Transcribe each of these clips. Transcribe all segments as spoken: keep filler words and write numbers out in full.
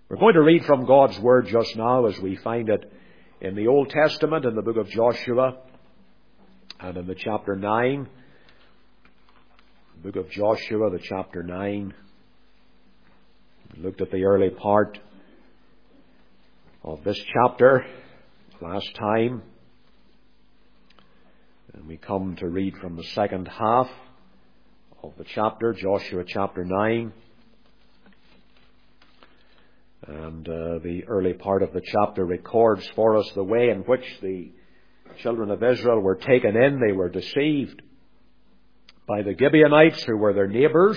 We're going to read from God's Word just now as we find it in the Old Testament, in the book of Joshua, and in the chapter nine. The book of Joshua, the chapter nine. We looked at the early part of this chapter last time. And we come to read from the second half of the chapter, Joshua chapter nine. And uh, the early part of the chapter records for us the way in which the children of Israel were taken in. They were deceived by the Gibeonites, who were their neighbours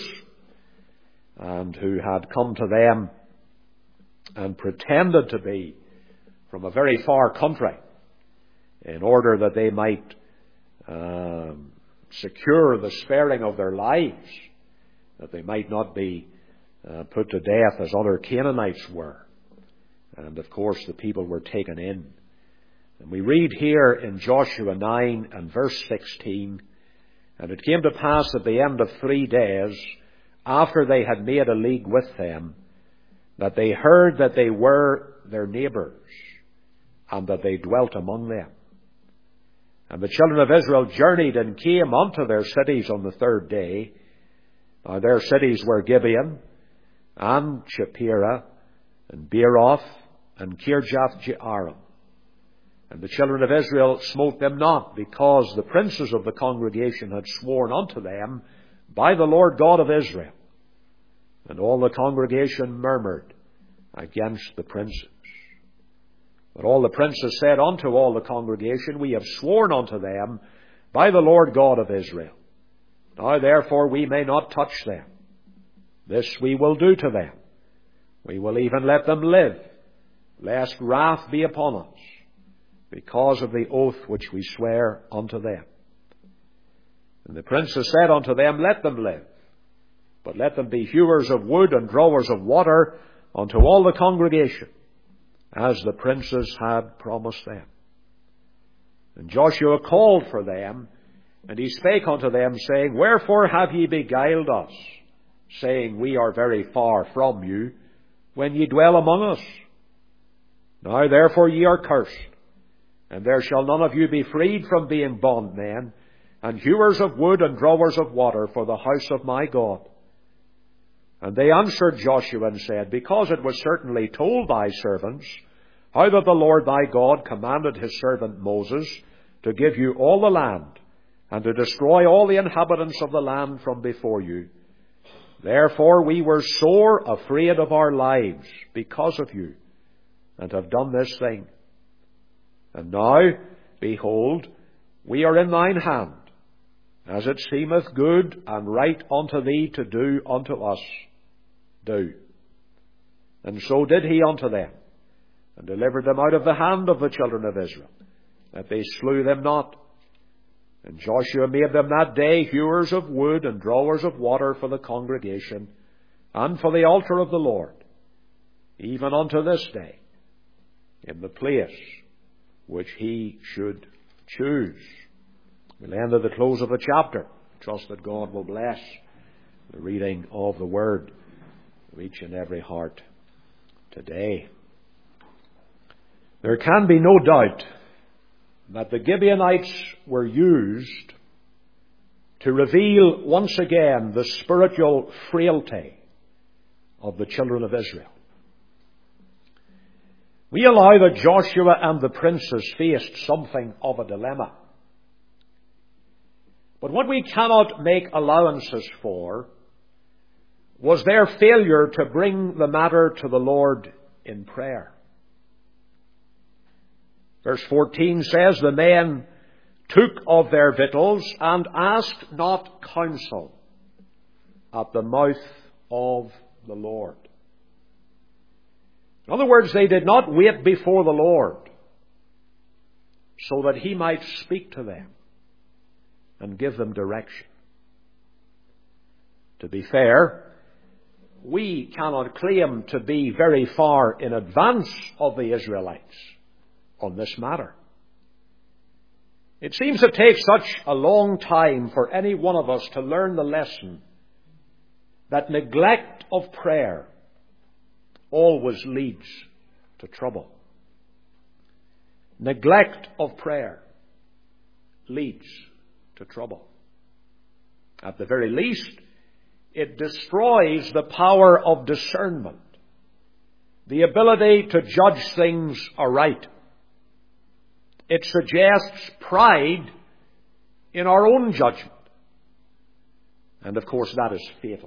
and who had come to them and pretended to be from a very far country in order that they might um, secure the sparing of their lives, that they might not be Uh, put to death as other Canaanites were. And of course the people were taken in. And we read here in Joshua nine and verse sixteen, "And it came to pass at the end of three days, after they had made a league with them, that they heard that they were their neighbours, and that they dwelt among them. And the children of Israel journeyed and came unto their cities on the third day. Now their cities were Gibeon, and Shapira, and Beeroth, and Kirjath-jearim. And the children of Israel smote them not, because the princes of the congregation had sworn unto them by the Lord God of Israel. And all the congregation murmured against the princes. But all the princes said unto all the congregation, We have sworn unto them by the Lord God of Israel. Now therefore we may not touch them. This we will do to them. We will even let them live, lest wrath be upon us, because of the oath which we swear unto them. And the princes said unto them, Let them live, but let them be hewers of wood and drawers of water unto all the congregation, as the princes had promised them. And Joshua called for them, and he spake unto them, saying, Wherefore have ye beguiled us, saying, We are very far from you, when ye dwell among us? Now therefore ye are cursed, and there shall none of you be freed from being bondmen, and hewers of wood and drawers of water for the house of my God. And they answered Joshua and said, Because it was certainly told thy servants, how that the Lord thy God commanded his servant Moses to give you all the land, and to destroy all the inhabitants of the land from before you. Therefore we were sore afraid of our lives because of you, and have done this thing. And now, behold, we are in thine hand, as it seemeth good and right unto thee to do unto us. Do. And so did he unto them, and delivered them out of the hand of the children of Israel, that they slew them not. And Joshua made them that day hewers of wood and drawers of water for the congregation, and for the altar of the Lord, even unto this day, in the place which he should choose." We'll end at the close of the chapter. Trust that God will bless the reading of the Word of each and every heart today. There can be no doubt that the Gibeonites were used to reveal once again the spiritual frailty of the children of Israel. We allow that Joshua and the princes faced something of a dilemma. But what we cannot make allowances for was their failure to bring the matter to the Lord in prayer. Verse fourteen says, "The men took of their victuals and asked not counsel at the mouth of the Lord." In other words, they did not wait before the Lord so that he might speak to them and give them direction. To be fair, we cannot claim to be very far in advance of the Israelites on this matter. It seems to take such a long time for any one of us to learn the lesson that neglect of prayer always leads to trouble. Neglect of prayer leads to trouble. At the very least, it destroys the power of discernment, the ability to judge things aright. It suggests pride in our own judgment. And of course, that is fatal.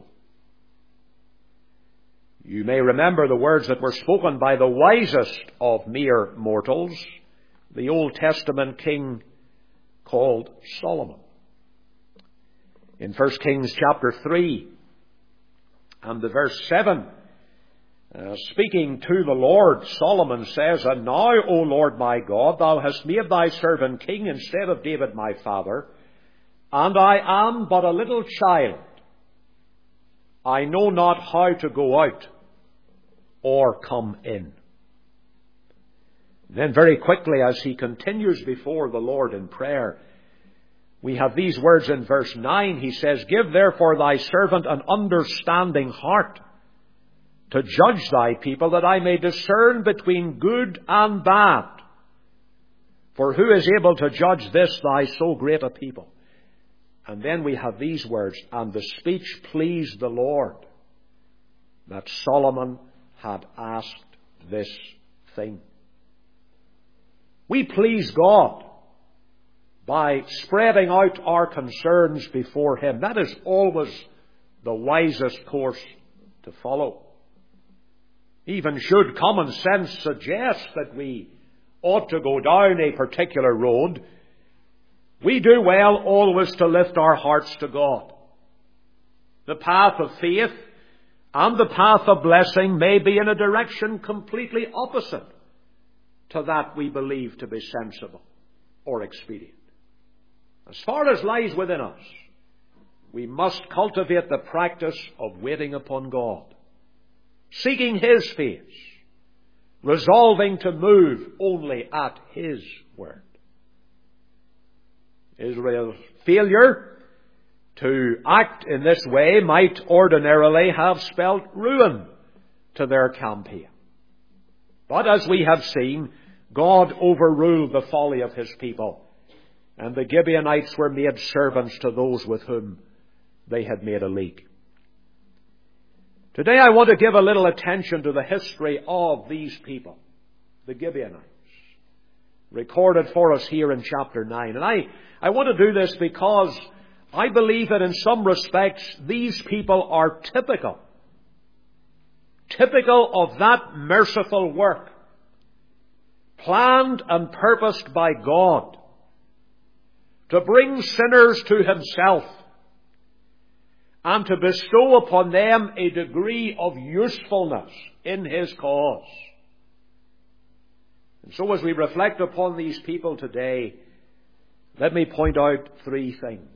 You may remember the words that were spoken by the wisest of mere mortals, the Old Testament king called Solomon. In First Kings chapter three and the verse seven, uh, speaking to the Lord, Solomon says, "And now, O Lord my God, thou hast made thy servant king instead of David my father, and I am but a little child. I know not how to go out or come in." Then very quickly, as he continues before the Lord in prayer, we have these words in verse nine. He says, "Give therefore thy servant an understanding heart to judge thy people, that I may discern between good and bad. For who is able to judge this thy so great a people?" And then we have these words, "And the speech pleased the Lord, that Solomon had asked this thing." We please God by spreading out our concerns before Him. That is always the wisest course to follow. Even should common sense suggest that we ought to go down a particular road, we do well always to lift our hearts to God. The path of faith and the path of blessing may be in a direction completely opposite to that we believe to be sensible or expedient. As far as lies within us, we must cultivate the practice of waiting upon God, seeking His face, resolving to move only at His word. Israel's failure to act in this way might ordinarily have spelt ruin to their campaign. But as we have seen, God overruled the folly of His people, and the Gibeonites were made servants to those with whom they had made a league. Today I want to give a little attention to the history of these people, the Gibeonites, recorded for us here in chapter nine. And I, I want to do this because I believe that in some respects these people are typical, typical of that merciful work planned and purposed by God to bring sinners to Himself and to bestow upon them a degree of usefulness in His cause. And so as we reflect upon these people today, let me point out three things.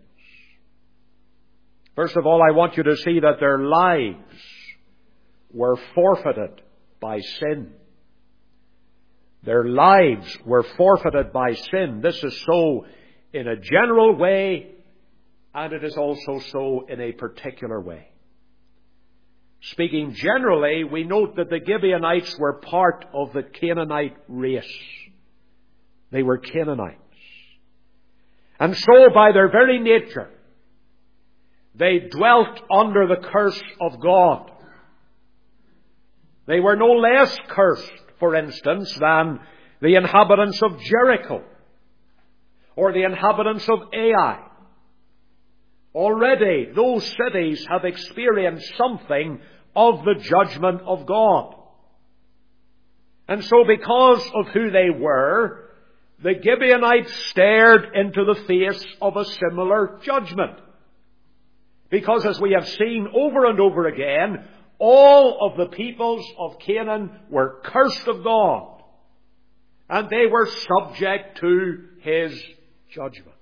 First of all, I want you to see that their lives were forfeited by sin. Their lives were forfeited by sin. This is so in a general way, and it is also so in a particular way. Speaking generally, we note that the Gibeonites were part of the Canaanite race. They were Canaanites. And so by their very nature, they dwelt under the curse of God. They were no less cursed, for instance, than the inhabitants of Jericho or the inhabitants of Ai. Already those cities have experienced something of the judgment of God. And so because of who they were, the Gibeonites stared into the face of a similar judgment. Because as we have seen over and over again, all of the peoples of Canaan were cursed of God, and they were subject to His judgment.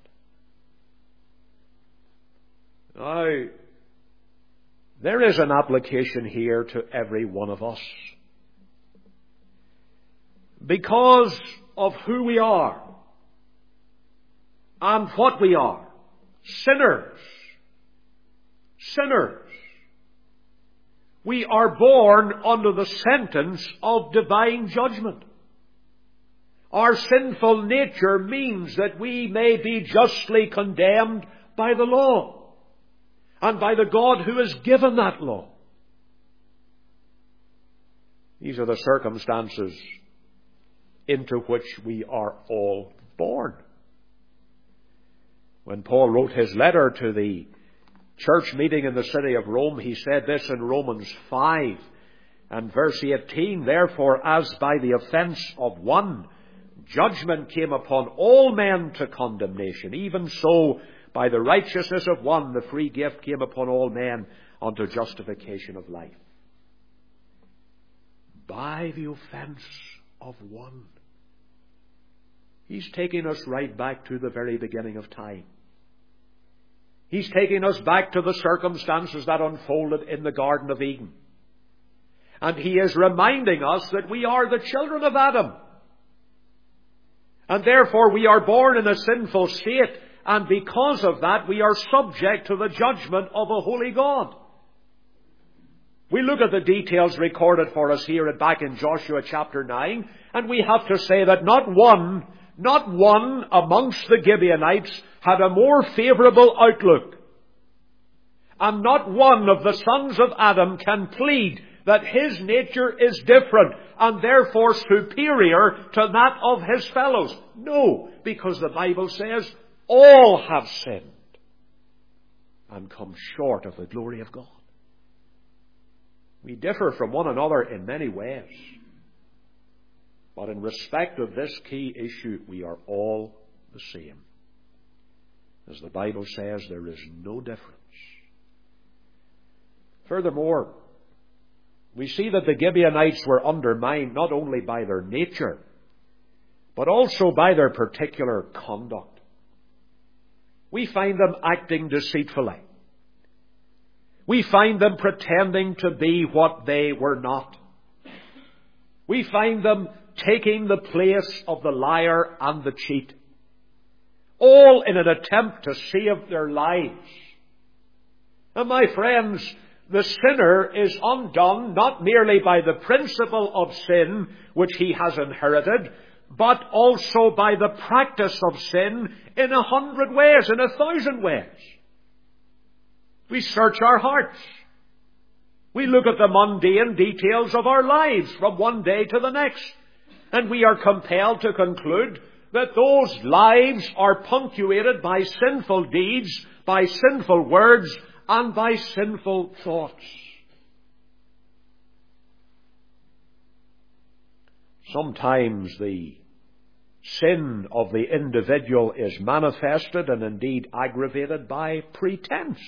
Now, there is an application here to every one of us. Because of who we are and what we are, sinners, sinners, We are born under the sentence of divine judgment. Our sinful nature means that we may be justly condemned by the law and by the God who has given that law. These are the circumstances into which we are all born. When Paul wrote his letter to the church meeting in the city of Rome, he said this in Romans five and verse eighteen, "Therefore, as by the offence of one judgment came upon all men to condemnation, even so by the righteousness of one the free gift came upon all men unto justification of life." By the offence of one. He's taking us right back to the very beginning of time. He's taking us back to the circumstances that unfolded in the Garden of Eden. And he is reminding us that we are the children of Adam. And therefore we are born in a sinful state, and because of that we are subject to the judgment of a holy God. We look at the details recorded for us here and back in Joshua chapter nine, and we have to say that not one, not one amongst the Gibeonites had a more favourable outlook. And not one of the sons of Adam can plead that his nature is different and therefore superior to that of his fellows. No, because the Bible says all have sinned and come short of the glory of God. We differ from one another in many ways. But in respect of this key issue, we are all the same. As the Bible says, there is no difference. Furthermore, we see that the Gibeonites were undermined not only by their nature, but also by their particular conduct. We find them acting deceitfully. We find them pretending to be what they were not. We find them taking the place of the liar and the cheat, all in an attempt to save their lives. And my friends, the sinner is undone not merely by the principle of sin which he has inherited, but also by the practice of sin in a hundred ways, in a thousand ways. We search our hearts. We look at the mundane details of our lives from one day to the next, and we are compelled to conclude that those lives are punctuated by sinful deeds, by sinful words, and by sinful thoughts. Sometimes the sin of the individual is manifested and indeed aggravated by pretense.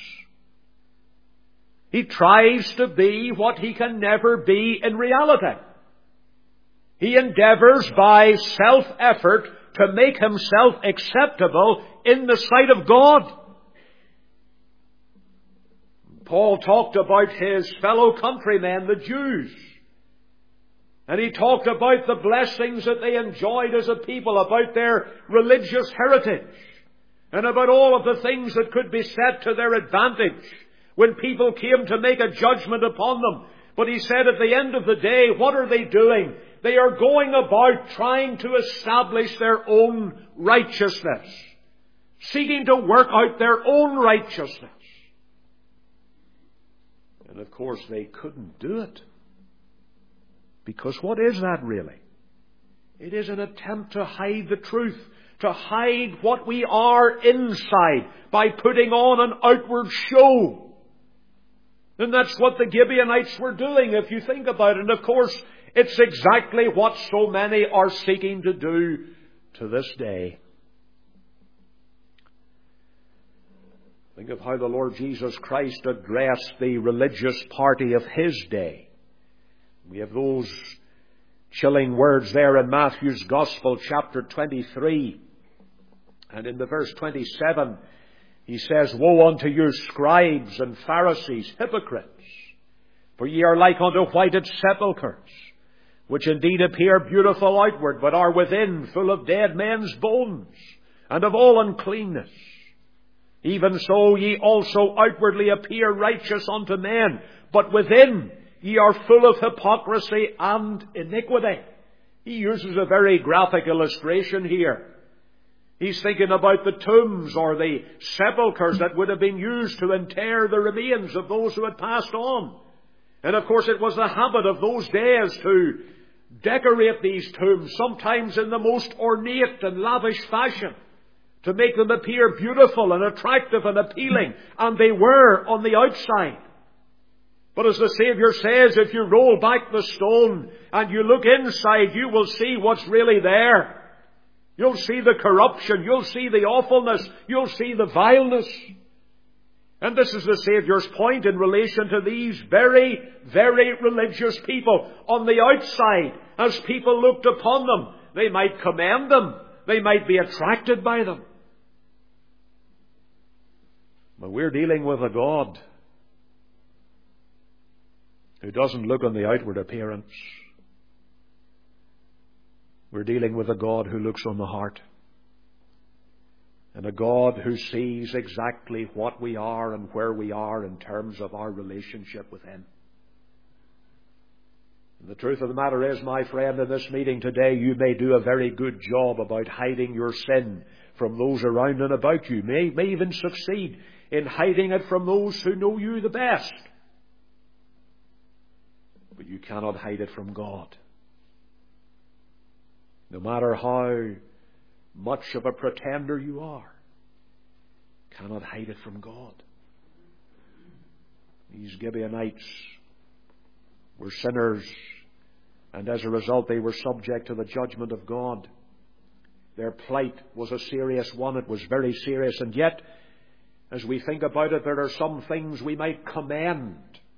He tries to be what he can never be in reality. He endeavours by self-effort to make himself acceptable in the sight of God. Paul talked about his fellow countrymen, the Jews. And he talked about the blessings that they enjoyed as a people, about their religious heritage, and about all of the things that could be set to their advantage when people came to make a judgment upon them. But he said at the end of the day, what are they doing? They are going about trying to establish their own righteousness, seeking to work out their own righteousness. And of course they couldn't do it. Because what is that really? It is an attempt to hide the truth, to hide what we are inside by putting on an outward show. And that's what the Gibeonites were doing, if you think about it. And of course, it's exactly what so many are seeking to do to this day. Think of how the Lord Jesus Christ addressed the religious party of His day. We have those chilling words there in Matthew's Gospel, chapter twenty-three. And in the verse twenty-seven, He says, "Woe unto you, scribes and Pharisees, hypocrites! For ye are like unto whited sepulchres, which indeed appear beautiful outward, but are within full of dead men's bones, and of all uncleanness. Even so ye also outwardly appear righteous unto men, but within ye are full of hypocrisy and iniquity. He uses a very graphic illustration here. He's thinking about the tombs or the sepulchres that would have been used to inter the remains of those who had passed on. And of course it was the habit of those days to decorate these tombs, sometimes in the most ornate and lavish fashion, to make them appear beautiful and attractive and appealing. And they were on the outside. But as the Saviour says, if you roll back the stone and you look inside, you will see what's really there. You'll see the corruption. You'll see the awfulness. You'll see the vileness. And this is the Saviour's point in relation to these very, very religious people. On the outside, as people looked upon them, they might commend them. They might be attracted by them. But we're dealing with a God who doesn't look on the outward appearance. We're dealing with a God who looks on the heart. And a God who sees exactly what we are and where we are in terms of our relationship with Him. And the truth of the matter is, my friend, in this meeting today, you may do a very good job about hiding your sin from those around and about you. May, may even succeed in hiding it from those who know you the best. But you cannot hide it from God. No matter how much of a pretender you are, cannot hide it from God. These Gibeonites were sinners, and as a result they were subject to the judgment of God. Their plight was a serious one. It was very serious. And yet, as we think about it, there are some things we might commend.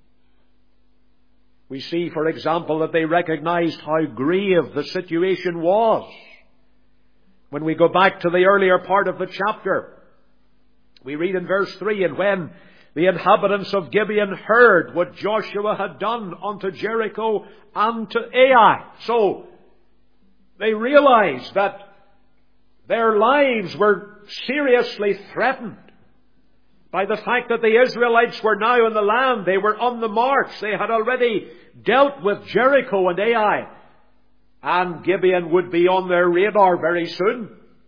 We see, for example, that they recognized how grave the situation was. When we go back to the earlier part of the chapter, we read in verse three, and when the inhabitants of Gibeon heard what Joshua had done unto Jericho and to Ai. So, they realized that their lives were seriously threatened by the fact that the Israelites were now in the land. They were on the march. They had already dealt with Jericho and Ai. And Gibeon would be on their radar very soon.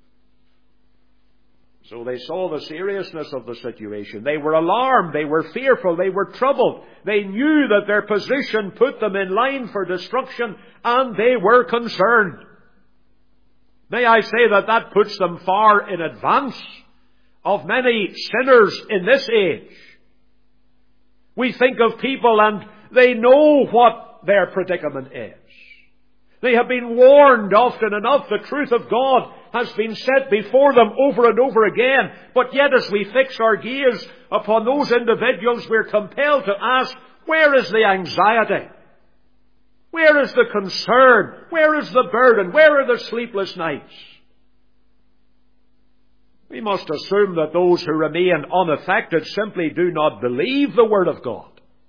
So they saw the seriousness of the situation. They were alarmed. They were fearful. They were troubled. They knew that their position put them in line for destruction, and they were concerned. May I say that that puts them far in advance of many sinners in this age. We think of people and they know what their predicament is. They have been warned often enough. The truth of God has been set before them over and over again. But yet as we fix our gaze upon those individuals, we're compelled to ask, where is the anxiety? Where is the concern? Where is the burden? Where are the sleepless nights? We must assume that those who remain unaffected simply do not believe the Word of God.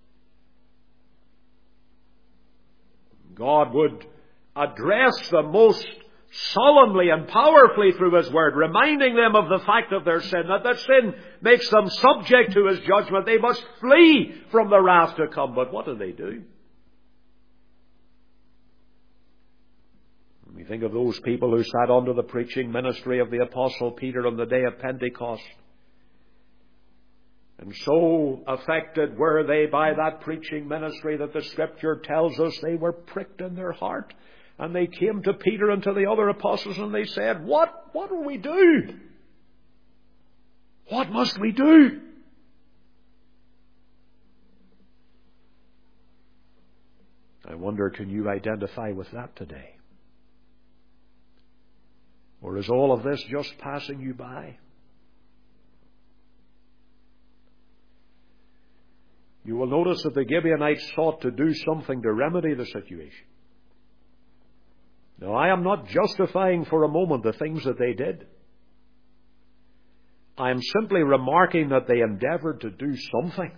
God would address them most solemnly and powerfully through His Word, reminding them of the fact of their sin, that that sin makes them subject to His judgment. They must flee from the wrath to come. But what do they do? We think of those people who sat under the preaching ministry of the Apostle Peter on the day of Pentecost. And so affected were they by that preaching ministry that the Scripture tells us they were pricked in their heart. And they came to Peter and to the other apostles and they said, What, what will we do? What must we do? I wonder, can you identify with that today? Or is all of this just passing you by? You will notice that the Gibeonites sought to do something to remedy the situation. Now, I am not justifying for a moment the things that they did. I am simply remarking that they endeavored to do something.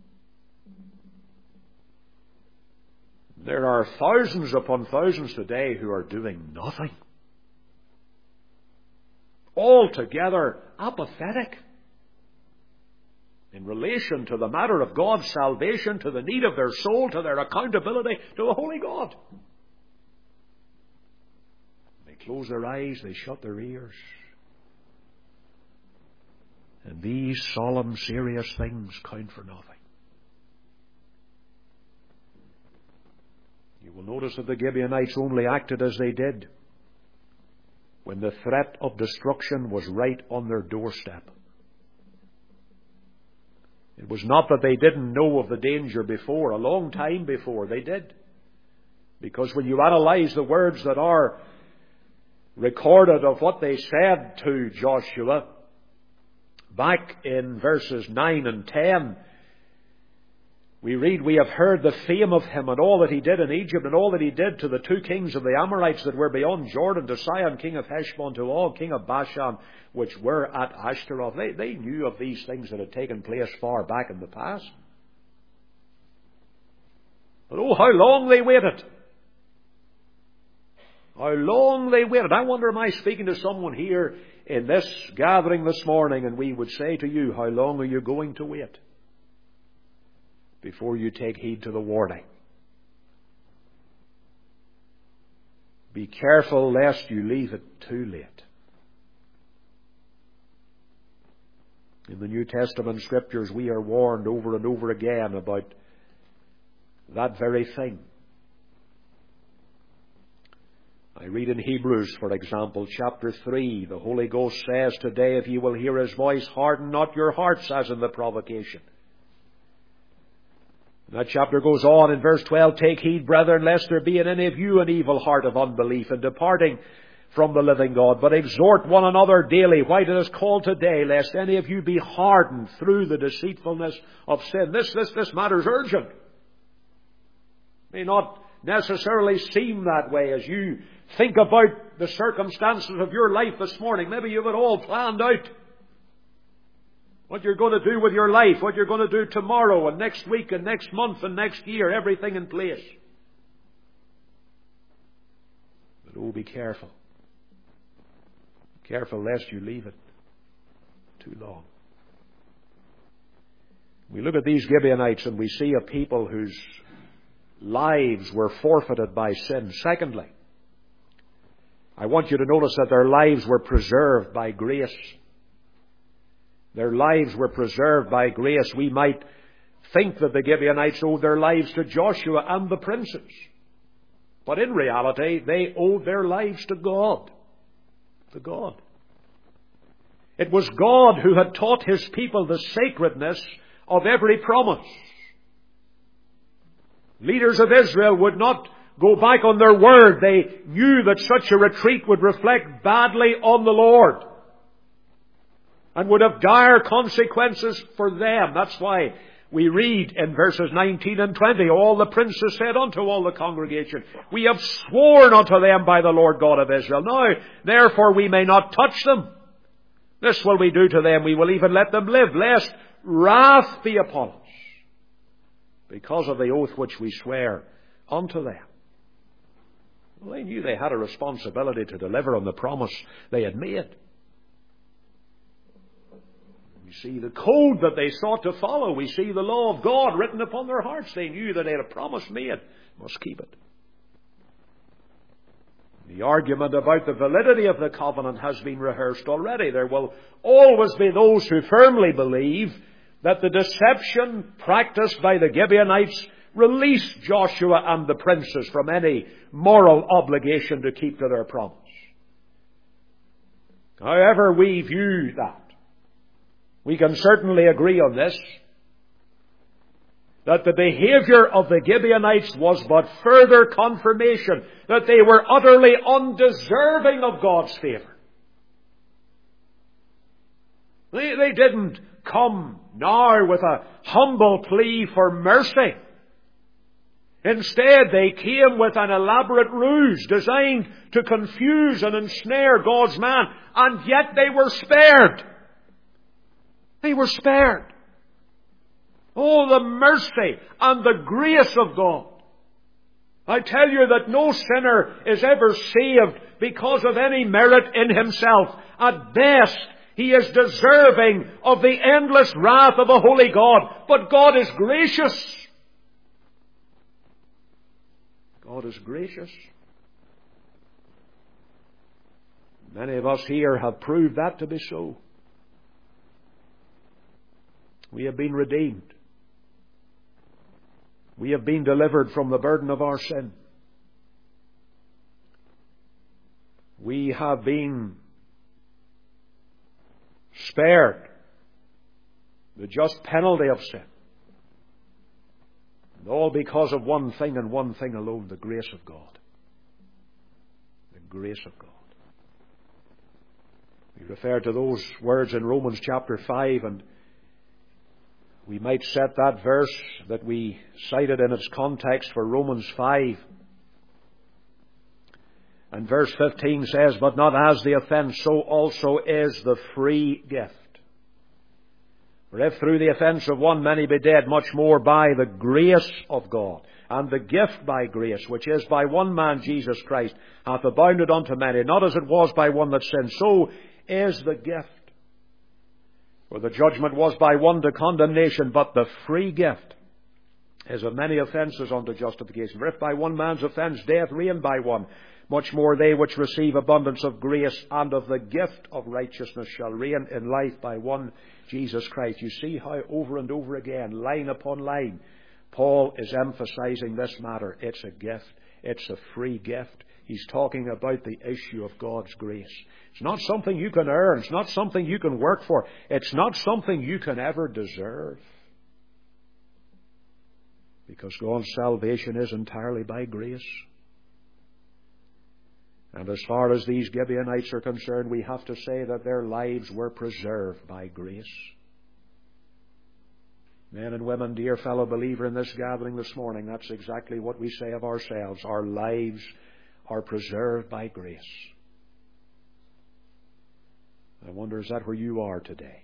There are thousands upon thousands today who are doing nothing. Altogether apathetic. in relation to the matter of God's salvation, to the need of their soul, to their accountability to a holy God. They close their eyes, they shut their ears. And these solemn, serious things count for nothing. You will notice that the Gibeonites only acted as they did when the threat of destruction was right on their doorstep. It was not that they didn't know of the danger before. A long time before they did. Because when you analyze the words that are recorded of what they said to Joshua, back in verses nine and ten, we read, "We have heard the fame of him and all that he did in Egypt and all that he did to the two kings of the Amorites that were beyond Jordan, to Sihon, king of Heshbon, to Og, king of Bashan, which were at Ashtaroth." They, they knew of these things that had taken place far back in the past. But oh, how long they waited. How long they waited. I wonder, am I speaking to someone here in this gathering this morning, and we would say to you, how long are you going to wait before you take heed to the warning? Be careful lest you leave it too late. In the New Testament Scriptures, we are warned over and over again about that very thing. I read in Hebrews, for example, chapter three, the Holy Ghost says, "Today, if ye will hear his voice, harden not your hearts as in the provocation." And that chapter goes on in verse twelve, "Take heed, brethren, lest there be in any of you an evil heart of unbelief in departing from the living God. But exhort one another daily, while it is called today, lest any of you be hardened through the deceitfulness of sin." This, this, this matter is urgent. It may not necessarily seem that way as you think about the circumstances of your life this morning. Maybe you have it all planned out. What you're going to do with your life, what you're going to do tomorrow and next week and next month and next year, everything in place. But oh, be careful. Careful lest you leave it too long. We look at these Gibeonites and we see a people whose lives were forfeited by sin. Secondly, I want you to notice that their lives were preserved by grace. Their lives were preserved by grace. We might think that the Gibeonites owed their lives to Joshua and the princes. But in reality, they owed their lives to God. To God. It was God who had taught His people the sacredness of every promise. Leaders of Israel would not go back on their word. They knew that such a retreat would reflect badly on the Lord and would have dire consequences for them. That's why we read in verses nineteen and twenty, "All the princes said unto all the congregation, We have sworn unto them by the Lord God of Israel. Now, therefore we may not touch them. This will we do to them. We will even let them live, lest wrath be upon us, because of the oath which we swear unto them." Well, they knew they had a responsibility to deliver on the promise they had made. We see the code that they sought to follow. We see the law of God written upon their hearts. They knew that they had a promise made. Must keep it. The argument about the validity of the covenant has been rehearsed already. There will always be those who firmly believe that the deception practiced by the Gibeonites released Joshua and the princes from any moral obligation to keep to their promise. However we view that, we can certainly agree on this, that the behavior of the Gibeonites was but further confirmation that they were utterly undeserving of God's favor. They, they didn't come now with a humble plea for mercy. Instead, they came with an elaborate ruse designed to confuse and ensnare God's man, and yet they were spared. They were spared. Oh, the mercy and the grace of God. I tell you that no sinner is ever saved because of any merit in himself. At best, He is deserving of the endless wrath of a holy God. But God is gracious. God is gracious. Many of us here have proved that to be so. We have been redeemed. We have been delivered from the burden of our sin. We have been spared the just penalty of sin. And all because of one thing and one thing alone, the grace of God. The grace of God. We refer to those words in Romans chapter five, and we might set that verse that we cited in its context for Romans five. And verse fifteen says, "But not as the offence, so also is the free gift. For if through the offence of one many be dead, much more by the grace of God, and the gift by grace, which is by one man Jesus Christ, hath abounded unto many, not as it was by one that sinned, so is the gift. For the judgment was by one to condemnation, but the free gift is of many offences unto justification. For if by one man's offence death reigned by one, much more they which receive abundance of grace and of the gift of righteousness shall reign in life by one Jesus Christ." You see how over and over again, line upon line, Paul is emphasizing this matter. It's a gift. It's a free gift. He's talking about the issue of God's grace. It's not something you can earn. It's not something you can work for. It's not something you can ever deserve. Because God's salvation is entirely by grace. And as far as these Gibeonites are concerned, we have to say that their lives were preserved by grace. Men and women, dear fellow believer in this gathering this morning, that's exactly what we say of ourselves. Our lives are preserved by grace. I wonder, is that where you are today?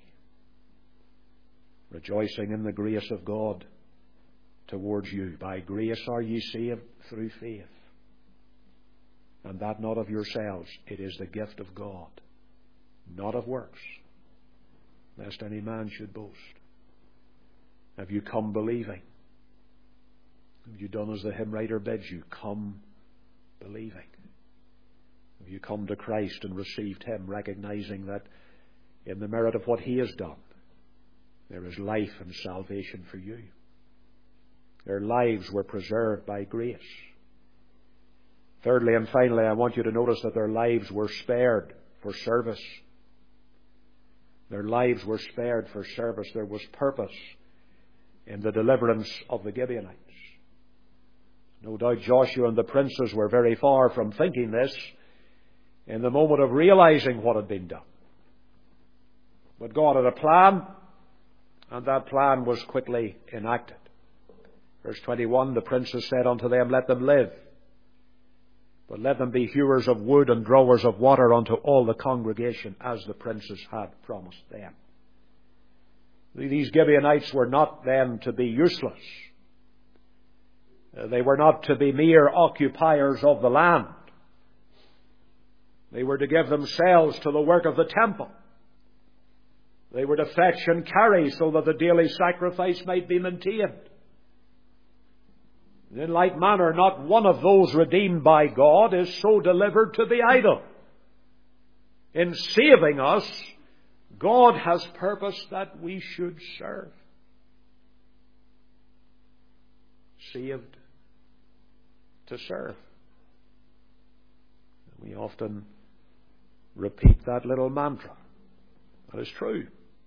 Rejoicing in the grace of God towards you. By grace are ye saved through faith. And that not of yourselves. It is the gift of God, not of works, lest any man should boast. Have you come believing? Have you done as the hymn writer bids you? Come believing. Have you come to Christ and received Him, recognizing that in the merit of what He has done, there is life and salvation for you? Their lives were preserved by grace. Thirdly and finally, I want you to notice that their lives were spared for service. Their lives were spared for service. There was purpose in the deliverance of the Gibeonites. No doubt Joshua and the princes were very far from thinking this in the moment of realizing what had been done. But God had a plan, and that plan was quickly enacted. Verse twenty-one, the princes said unto them, "Let them live, but let them be hewers of wood and drawers of water unto all the congregation, as the princes had promised them." These Gibeonites were not then to be useless. They were not to be mere occupiers of the land. They were to give themselves to the work of the temple. They were to fetch and carry so that the daily sacrifice might be maintained. In like manner, not one of those redeemed by God is so delivered to the idol. In saving us, God has purposed that we should serve. Saved to serve. We often repeat that little mantra. That is true.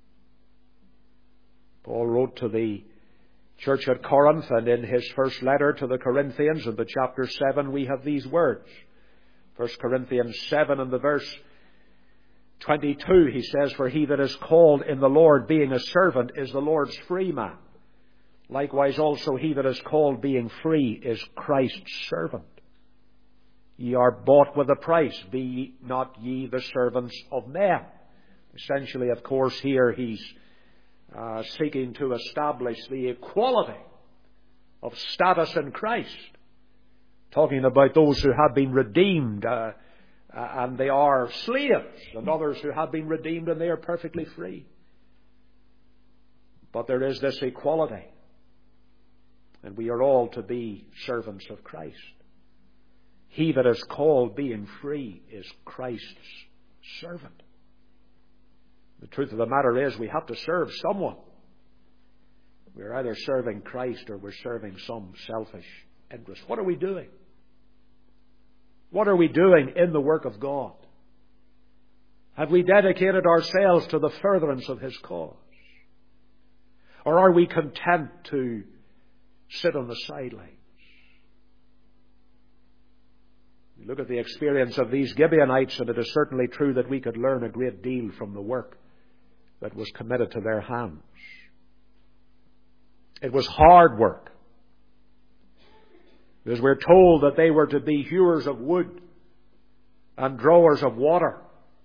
Paul wrote to the church at Corinth, and in his first letter to the Corinthians, in the chapter seven, we have these words. First Corinthians seven and the verse twenty-two, he says, "For he that is called in the Lord being a servant is the Lord's free man. Likewise also he that is called being free is Christ's servant. Ye are bought with a price, be not ye the servants of men." Essentially, of course, here he's uh, seeking to establish the equality of status in Christ. Talking about those who have been redeemed, uh, and they are slaves, and others who have been redeemed and they are perfectly free. But there is this equality, and we are all to be servants of Christ. He that is called being free is Christ's servant. The truth of the matter is we have to serve someone. We're either serving Christ or we're serving some selfish interest. What are we doing? What are we doing in the work of God? Have we dedicated ourselves to the furtherance of His cause? Or are we content to sit on the sidelines? We look at the experience of these Gibeonites, and it is certainly true that we could learn a great deal from the work that was committed to their hands. It was hard work, because we're told that they were to be hewers of wood and drawers of water.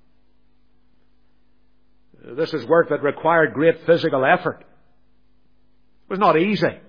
This is work that required great physical effort. It was not easy.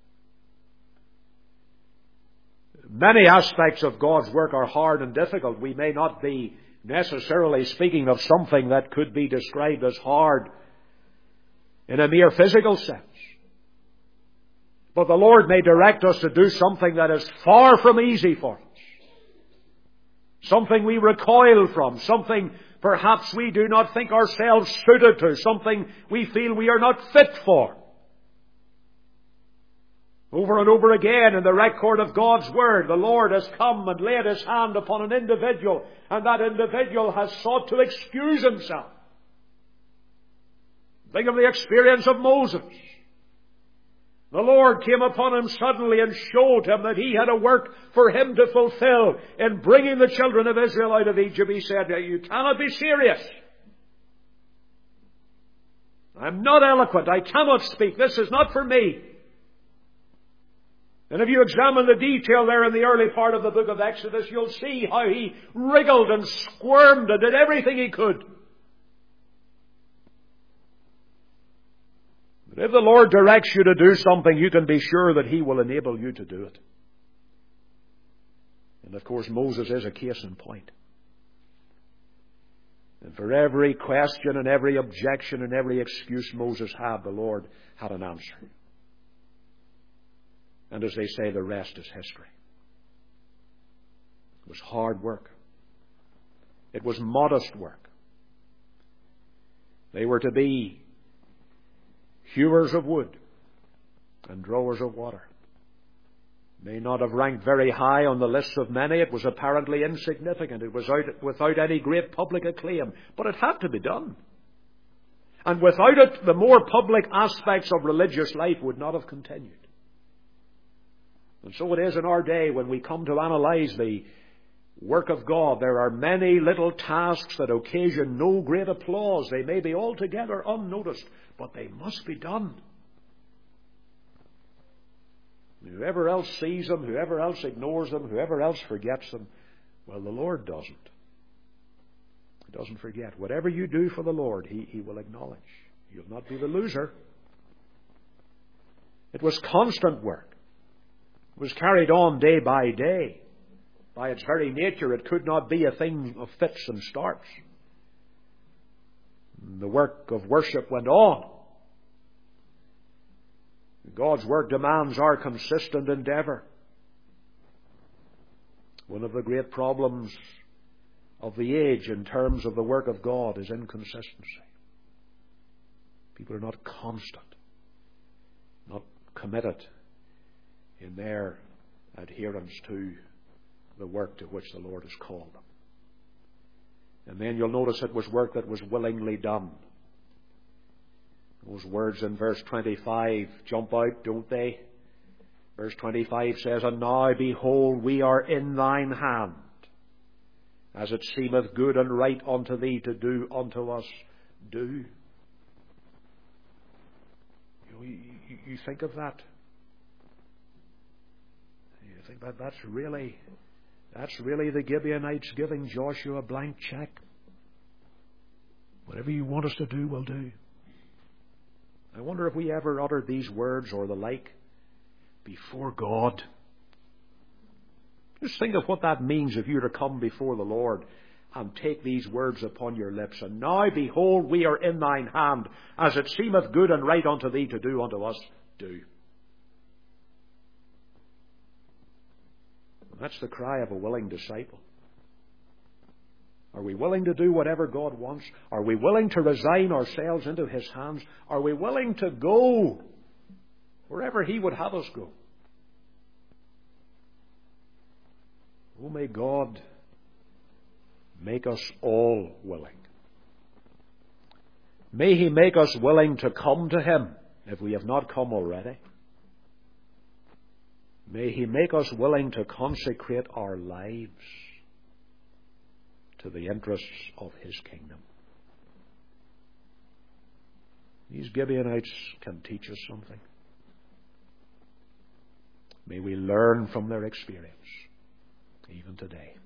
Many aspects of God's work are hard and difficult. We may not be necessarily speaking of something that could be described as hard in a mere physical sense. But the Lord may direct us to do something that is far from easy for us. Something we recoil from. Something perhaps we do not think ourselves suited to. Something we feel we are not fit for. Over and over again in the record of God's Word, the Lord has come and laid His hand upon an individual, and that individual has sought to excuse himself. Think of the experience of Moses. The Lord came upon him suddenly and showed him that He had a work for him to fulfill in bringing the children of Israel out of Egypt. He said, "You cannot be serious. I'm not eloquent. I cannot speak. This is not for me." And if you examine the detail there in the early part of the book of Exodus, you'll see how he wriggled and squirmed and did everything he could. But if the Lord directs you to do something, you can be sure that He will enable you to do it. And of course, Moses is a case in point. And for every question and every objection and every excuse Moses had, the Lord had an answer. And as they say, the rest is history. It was hard work. It was modest work. They were to be hewers of wood and drawers of water. May not have ranked very high on the lists of many. It was apparently insignificant. It was out, without any great public acclaim. But it had to be done. And without it, the more public aspects of religious life would not have continued. And so it is in our day when we come to analyze the work of God. There are many little tasks that occasion no great applause. They may be altogether unnoticed, but they must be done. Whoever else sees them, whoever else ignores them, whoever else forgets them, well, the Lord doesn't. He doesn't forget. Whatever you do for the Lord, He, he will acknowledge. You'll not be the loser. It was constant work. It was carried on day by day. By its very nature, it could not be a thing of fits and starts. The work of worship went on. God's work demands our consistent endeavour. One of the great problems of the age in terms of the work of God is inconsistency. People are not constant, not committed in their adherence to the work to which the Lord has called them. And then you'll notice it was work that was willingly done. Those words in verse twenty-five jump out, don't they? Verse twenty-five says, "And now, behold, we are in thine hand, as it seemeth good and right unto thee to do unto us, do." You, you, you think of that. You think that that's really, that's really the Gibeonites giving Joshua a blank check. Whatever you want us to do, we'll do. I wonder if we ever uttered these words or the like before God. Just think of what that means if you were to come before the Lord and take these words upon your lips. And now, behold, we are in thine hand. As it seemeth good and right unto thee to do unto us, do. That's the cry of a willing disciple. Are we willing to do whatever God wants? Are we willing to resign ourselves into His hands? Are we willing to go wherever He would have us go? Oh, may God make us all willing. May He make us willing to come to Him if we have not come already. May He make us willing to consecrate our lives to the interests of His kingdom. These Gibeonites can teach us something. May we learn from their experience, even today.